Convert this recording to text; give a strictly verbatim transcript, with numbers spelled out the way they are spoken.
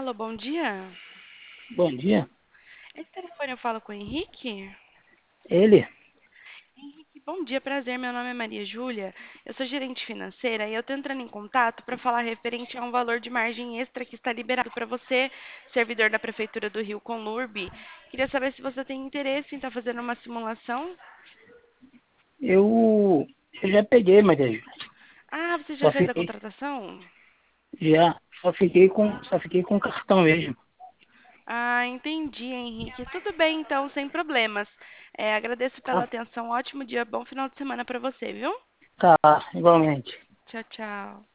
Alô, bom dia. Bom dia. Esse telefone eu falo com o Henrique? Ele? Henrique, bom dia, prazer. Meu nome é Maria Júlia. Eu sou gerente financeira e eu estou entrando em contato para falar referente a um valor de margem extra que está liberado para você, servidor da Prefeitura do Rio Conlurb. Queria saber se você tem interesse em estar fazendo uma simulação. Eu, eu já peguei, Maria Júlia. Ah, você já Só fez a fiquei, contratação? já, só fiquei com, só fiquei com cartão mesmo. Ah, entendi, Henrique. Tudo bem, então, sem problemas. É, agradeço pela Tá? atenção. Ótimo dia, bom final de semana para você, viu? Tá, igualmente. Tchau, tchau.